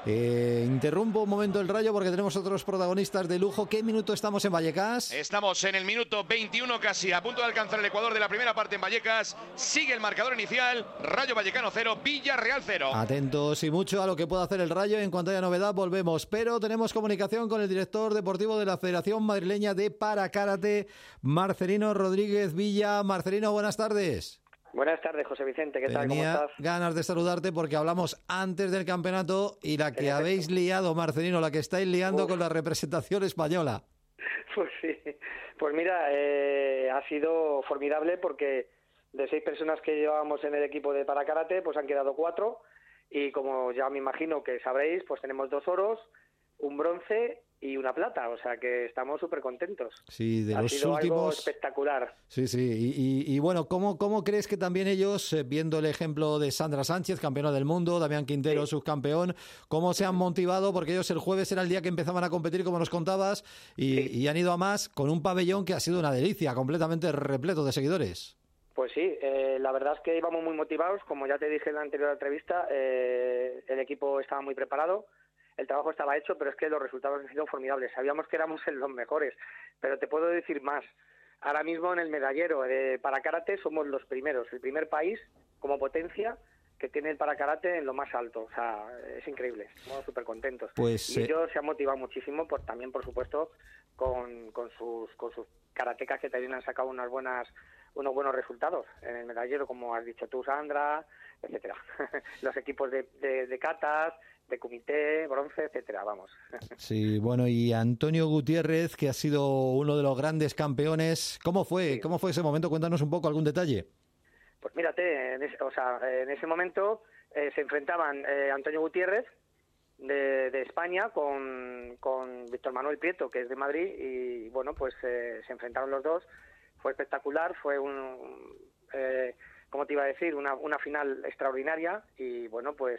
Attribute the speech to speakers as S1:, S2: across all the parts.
S1: Interrumpo un momento el Rayo porque tenemos otros protagonistas de lujo. ¿Qué minuto estamos en Vallecas?
S2: Estamos en el minuto 21 casi, a punto de alcanzar el Ecuador de la primera parte en Vallecas. Sigue el marcador inicial, Rayo Vallecano 0, Villarreal 0.
S1: Atentos y mucho a lo que pueda hacer el Rayo. En cuanto haya novedad volvemos, pero tenemos comunicación con el director deportivo de la Federación Madrileña de Parakarate, Marcelino Rodríguez Villa. Marcelino, buenas tardes.
S3: Buenas tardes, José Vicente, ¿qué tal? ¿Cómo estás?
S1: Ganas de saludarte porque hablamos antes del campeonato y la que habéis liado, Marcelino, la que estáis liando con la representación española.
S3: Pues sí, pues mira, ha sido formidable porque de 6 personas que llevábamos en el equipo de Parakarate, pues han quedado 4 y como ya me imagino que sabréis, pues tenemos 2 oros, un bronce y una plata, o sea que estamos súper contentos.
S1: Sí, de
S3: ha
S1: los
S3: sido
S1: últimos...
S3: algo espectacular.
S1: Sí, sí, y bueno, ¿cómo crees que también ellos, viendo el ejemplo de Sandra Sánchez, campeona del mundo, Damián Quintero, subcampeón, cómo se han motivado? Porque ellos el jueves era el día que empezaban a competir, como nos contabas, y han ido a más con un pabellón que ha sido una delicia, completamente repleto de seguidores.
S3: Pues sí, la verdad es que íbamos muy motivados, como ya te dije en la anterior entrevista, el equipo estaba muy preparado. El trabajo estaba hecho, pero es que los resultados han sido formidables. Sabíamos que éramos los mejores, pero te puedo decir más. Ahora mismo en el medallero de Parakarate somos los primeros, el primer país como potencia que tiene el Parakarate en lo más alto. O sea, es increíble, estamos súper contentos.
S1: Pues,
S3: y ellos se han motivado muchísimo, también por supuesto, con sus karatecas que también han sacado unos buenos resultados en el medallero, como has dicho tú, Sandra, etcétera. Los equipos de katas, de comité, bronce, etcétera, vamos.
S1: Sí, bueno, y Antonio Gutiérrez, que ha sido uno de los grandes campeones, ¿cómo fue? Sí. ¿Cómo fue ese momento? Cuéntanos un poco, algún detalle.
S3: Pues mírate, en ese momento se enfrentaban Antonio Gutiérrez de España con Víctor Manuel Prieto, que es de Madrid, y bueno, pues se enfrentaron los dos. Fue espectacular, fue ¿cómo te iba a decir? Una final extraordinaria y bueno, pues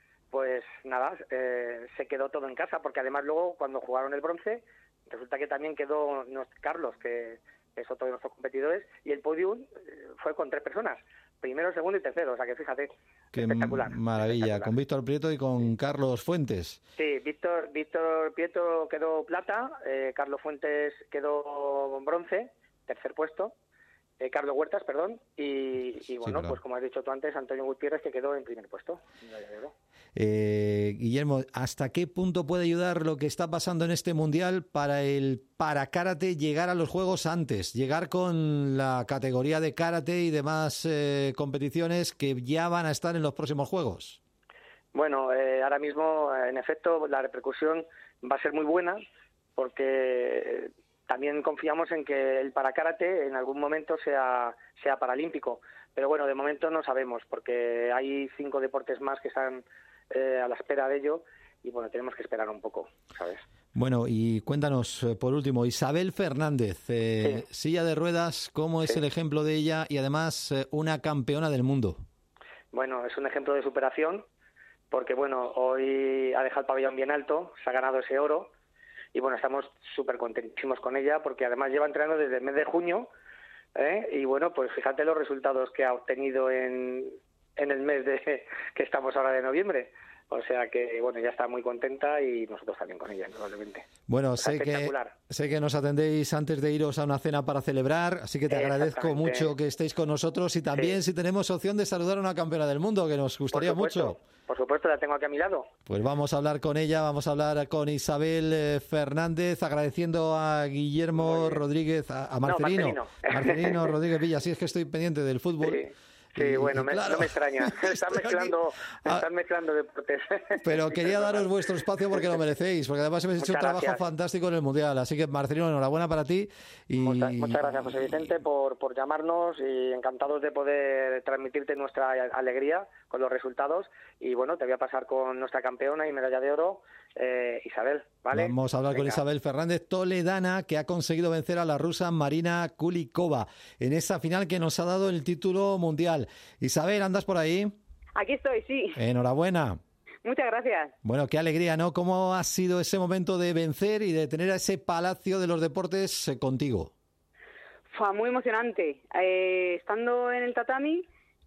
S3: nada, se quedó todo en casa, porque además luego cuando jugaron el bronce, resulta que también quedó Carlos, que es otro de nuestros competidores, y el podium fue con 3 personas, primero, segundo y tercero, o sea que fíjate,
S1: qué
S3: espectacular.
S1: Maravilla, espectacular. Con Víctor Prieto y con Carlos Fuentes.
S3: Sí, Víctor Prieto quedó plata, Carlos Fuentes quedó bronce, tercer puesto, Carlos Huertas, perdón, y bueno, sí, pues como has dicho tú antes, Antonio Gutiérrez, que quedó en primer puesto.
S1: Guillermo, ¿hasta qué punto puede ayudar lo que está pasando en este Mundial para el Parakarate llegar a los Juegos antes? Llegar con la categoría de Karate y demás competiciones que ya van a estar en los próximos Juegos.
S3: Bueno, ahora mismo, en efecto, la repercusión va a ser muy buena, porque también confiamos en que el Parakarate en algún momento sea paralímpico, pero bueno, de momento no sabemos, porque hay 5 deportes más que están a la espera de ello y bueno, tenemos que esperar un poco, ¿sabes?
S1: Bueno, y cuéntanos por último, Isabel Fernández, sí. Silla de ruedas, ¿cómo es el ejemplo de ella y además una campeona del mundo?
S3: Bueno, es un ejemplo de superación, porque bueno, hoy ha dejado el pabellón bien alto, se ha ganado ese oro. Y bueno, estamos súper contentísimos con ella porque además lleva entrenando desde el mes de junio y bueno, pues fíjate los resultados que ha obtenido en el mes que estamos ahora de noviembre. O sea que, bueno, ya está muy contenta y nosotros también con ella, probablemente.
S1: Bueno, sé que nos atendéis antes de iros a una cena para celebrar, así que te agradezco mucho que estéis con nosotros y también si tenemos opción de saludar a una campeona del mundo, que nos gustaría mucho.
S3: Por supuesto, la tengo aquí a mi lado.
S1: Pues vamos a hablar con ella, vamos a hablar con Isabel Fernández, agradeciendo a Guillermo Rodríguez, a Marcelino. Marcelino Rodríguez Villa, sí, es que estoy pendiente del fútbol.
S3: Sí. Sí, bueno, claro, no me extraña. Están mezclando deportes.
S1: Pero quería daros vuestro espacio porque lo merecéis, porque además habéis hecho un trabajo fantástico en el Mundial. Así que, Marcelino, enhorabuena para ti. Y...
S3: Muchas gracias, José Vicente, por llamarnos y encantados de poder transmitirte nuestra alegría con los resultados. Y bueno, te voy a pasar con nuestra campeona y medalla de oro, Isabel, ¿vale?
S1: Vamos a hablar con Isabel Fernández, toledana, que ha conseguido vencer a la rusa Marina Kulikova en esa final que nos ha dado el título mundial. Isabel, ¿andas por ahí?
S4: Aquí estoy, sí.
S1: Enhorabuena.
S4: Muchas gracias.
S1: Bueno, qué alegría, ¿no? ¿Cómo ha sido ese momento de vencer y de tener a ese palacio de los deportes contigo?
S4: Fue muy emocionante. Estando en el tatami,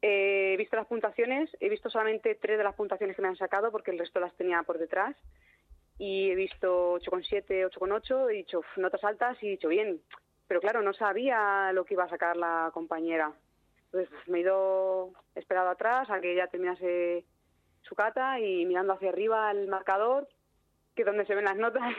S4: He visto las puntuaciones, he visto solamente 3 de las puntuaciones que me han sacado porque el resto las tenía por detrás. Y he visto 8,7, 8,8, he dicho notas altas y he dicho bien. Pero claro, no sabía lo que iba a sacar la compañera. Entonces me he ido esperado atrás a que ella terminase su cata y mirando hacia arriba el marcador, que es donde se ven las notas,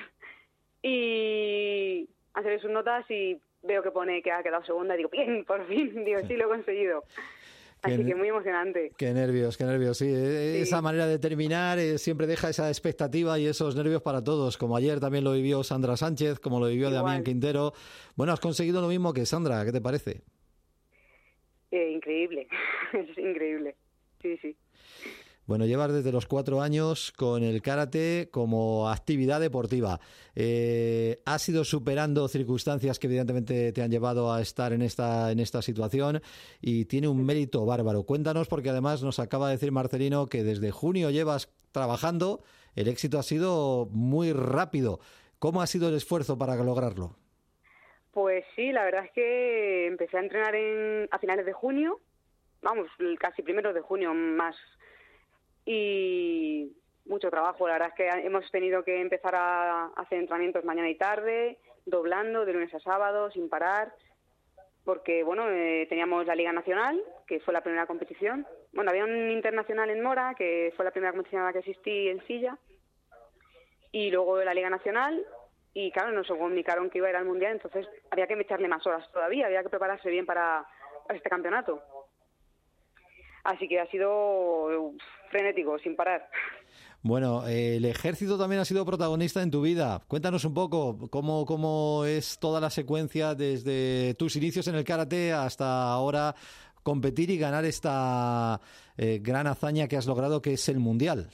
S4: y han salido sus notas y veo que pone que ha quedado segunda y digo, bien, por fin, digo, sí, lo he conseguido. Así que muy emocionante.
S1: Qué nervios, sí. Esa manera de terminar siempre deja esa expectativa y esos nervios para todos, como ayer también lo vivió Sandra Sánchez, como lo vivió Damián Quintero. Bueno, has conseguido lo mismo que Sandra, ¿qué te parece?
S4: Increíble, es increíble, sí.
S1: Bueno, llevas desde los 4 años con el karate como actividad deportiva. Has ido superando circunstancias que evidentemente te han llevado a estar en esta situación y tiene un mérito bárbaro. Cuéntanos, porque además nos acaba de decir Marcelino que desde junio llevas trabajando, el éxito ha sido muy rápido. ¿Cómo ha sido el esfuerzo para lograrlo?
S4: Pues sí, la verdad es que empecé a entrenar a finales de junio, casi primeros de junio más. Y mucho trabajo, la verdad es que hemos tenido que empezar a hacer entrenamientos mañana y tarde, doblando de lunes a sábado, sin parar, porque teníamos la Liga Nacional, que fue la primera competición. Bueno, había un internacional en Mora, que fue la primera competición a la que asistí en silla, y luego la Liga Nacional, y claro, nos comunicaron que iba a ir al Mundial, entonces había que echarle más horas todavía, había que prepararse bien para este campeonato. Así que ha sido frenético, sin parar.
S1: Bueno, el ejército también ha sido protagonista en tu vida. Cuéntanos un poco cómo es toda la secuencia desde tus inicios en el karate hasta ahora competir y ganar esta gran hazaña que has logrado, que es el Mundial.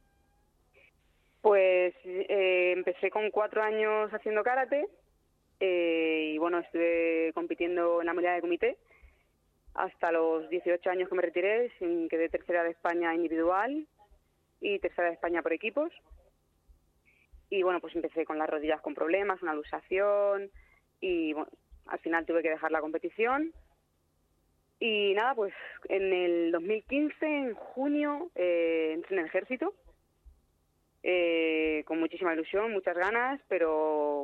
S4: Pues empecé con 4 años haciendo karate y estuve compitiendo en la modalidad de comité hasta los 18 años que me retiré, quedé tercera de España individual y tercera de España por equipos. Y pues empecé con las rodillas con problemas, una luxación y al final tuve que dejar la competición. Y nada, pues en el 2015, en junio, entré en el ejército con muchísima ilusión, muchas ganas, pero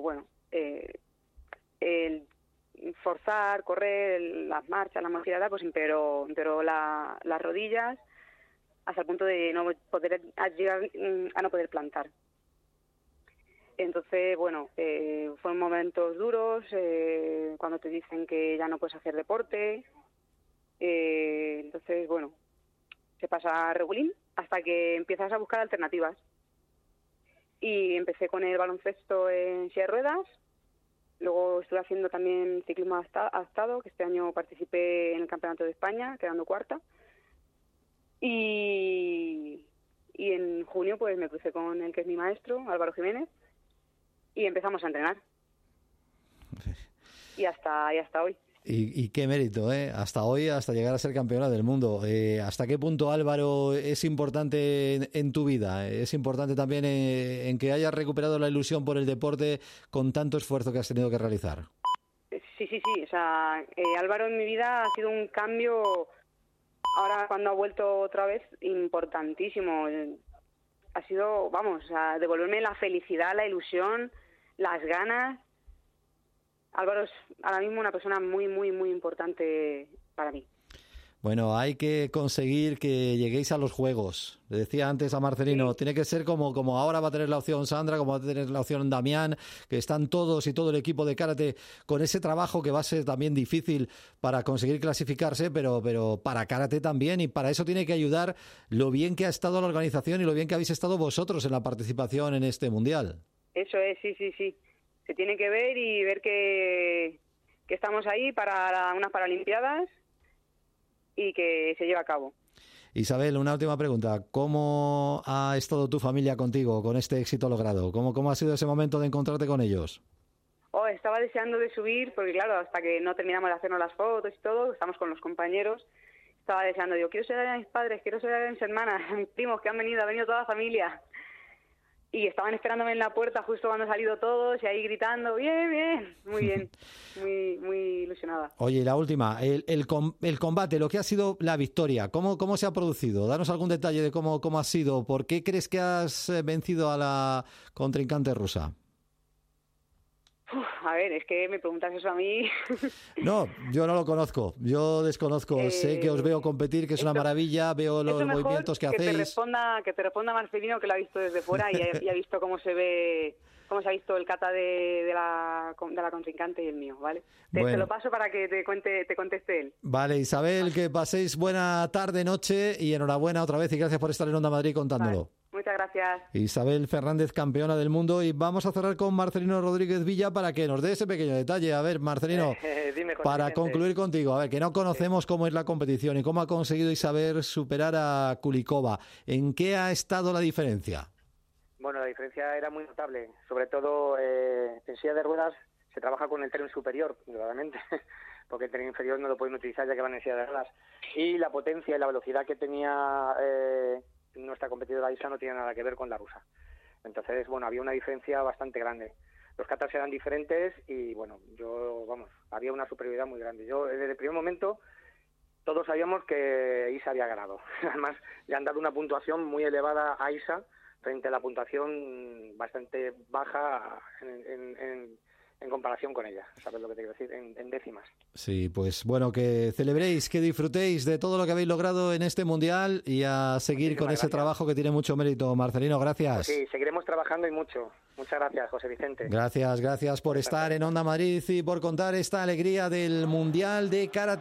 S4: el forzar, correr, las marchas, la movilidad, pues empeoró las rodillas hasta el punto de no poder llegar a no poder plantar. Entonces, fueron momentos duros, cuando te dicen que ya no puedes hacer deporte, entonces, se pasa regulín hasta que empiezas a buscar alternativas. Y empecé con el baloncesto en silla de ruedas. Luego estuve haciendo también ciclismo adaptado, que este año participé en el Campeonato de España, quedando cuarta. Y en junio pues me crucé con el que es mi maestro, Álvaro Jiménez, y empezamos a entrenar. Y hasta hoy.
S1: Y qué mérito, hasta hoy, hasta llegar a ser campeona del mundo. ¿Hasta qué punto, Álvaro, es importante en tu vida? ¿Es importante también en que hayas recuperado la ilusión por el deporte con tanto esfuerzo que has tenido que realizar?
S4: Sí. O sea, Álvaro en mi vida ha sido un cambio, ahora cuando ha vuelto otra vez, importantísimo. Ha sido, devolverme la felicidad, la ilusión, las ganas. Álvaro es ahora mismo una persona muy, muy, muy importante para mí.
S1: Bueno, hay que conseguir que lleguéis a los Juegos. Le decía antes a Marcelino, sí. Tiene que ser como ahora va a tener la opción Sandra, como va a tener la opción Damián, que están todos y todo el equipo de karate con ese trabajo que va a ser también difícil para conseguir clasificarse, pero para karate también, y para eso tiene que ayudar lo bien que ha estado la organización y lo bien que habéis estado vosotros en la participación en este Mundial.
S4: Eso es, sí. Se tiene que ver y ver que estamos ahí para unas Paralimpiadas y que se lleve a cabo.
S1: Isabel, una última pregunta. ¿Cómo ha estado tu familia contigo con este éxito logrado? ¿Cómo ha sido ese momento de encontrarte con ellos?
S4: Estaba deseando de subir, porque claro, hasta que no terminamos de hacernos las fotos y todo, estamos con los compañeros, estaba deseando, quiero saludar a mis padres, quiero saludar a mis hermanas, a mis primos que ha venido toda la familia. y estaban esperándome en la puerta justo cuando han salido todos y ahí gritando, bien, muy bien, muy ilusionada.
S1: Oye, y la última, el combate, lo que ha sido la victoria, ¿cómo se ha producido? Danos algún detalle de cómo ha sido. ¿Por qué crees que has vencido a la contrincante rusa?
S4: A ver, es que me preguntas eso a mí.
S1: No, yo no lo conozco, yo desconozco. Sé que os veo competir, que es una maravilla, veo los movimientos que hacéis.
S4: Que te responda Marcelino, que lo ha visto desde fuera y ha visto cómo se ha visto el kata de la contrincante y el mío, ¿vale? Te lo paso para que te conteste él.
S1: Vale, Isabel, que paséis buena tarde, noche y enhorabuena otra vez y gracias por estar en Onda Madrid contándolo.
S4: Vale. Muchas gracias.
S1: Isabel Fernández, campeona del mundo, y vamos a cerrar con Marcelino Rodríguez Villa para que nos dé ese pequeño detalle. A ver, Marcelino,
S3: dime,
S1: para concluir contigo, a ver, que no conocemos cómo es la competición y cómo ha conseguido Isabel superar a Kulikova. ¿En qué ha estado la diferencia?
S3: Bueno, la diferencia era muy notable. Sobre todo, en silla de ruedas se trabaja con el tren superior, claramente, porque el tren inferior no lo pueden utilizar ya que van en silla de ruedas. Y la potencia y la velocidad que tenía nuestra competidora Isa no tiene nada que ver con la rusa. Entonces, bueno, había una diferencia bastante grande. Los katas eran diferentes y, bueno, había una superioridad muy grande. Yo, desde el primer momento, todos sabíamos que Isa había ganado. Además, le han dado una puntuación muy elevada a Isa frente a la puntuación bastante baja en comparación con ella, ¿sabes lo que te quiero decir? En décimas.
S1: Sí, pues bueno, que celebréis, que disfrutéis de todo lo que habéis logrado en este Mundial y a seguir con ese trabajo que tiene mucho mérito. Marcelino, gracias.
S3: Pues sí, seguiremos trabajando y mucho. Muchas gracias, José Vicente.
S1: Gracias por estar en Onda Madrid y por contar esta alegría del Mundial de Karate.